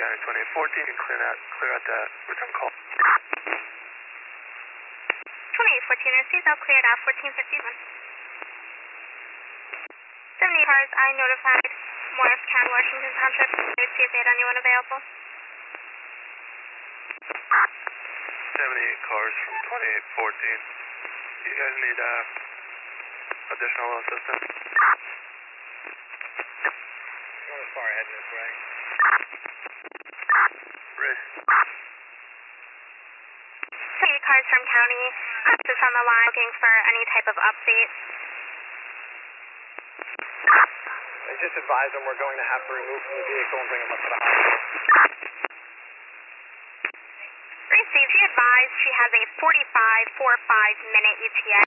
County 2814, and clear out that return call. 2814 received, I'll clear it out 1451. 70 cars, I notified Morris County, Washington Township. Let's see if they had anyone available. 78 cars from 2814. You guys need additional assistance? Going as far ahead this way. Race. 78 cars from county. This is on the line looking for any type of update. I just advised them we're going to have to remove from the vehicle and bring them up to the hospital. Received. She advised she has a 45.45 minute ETA.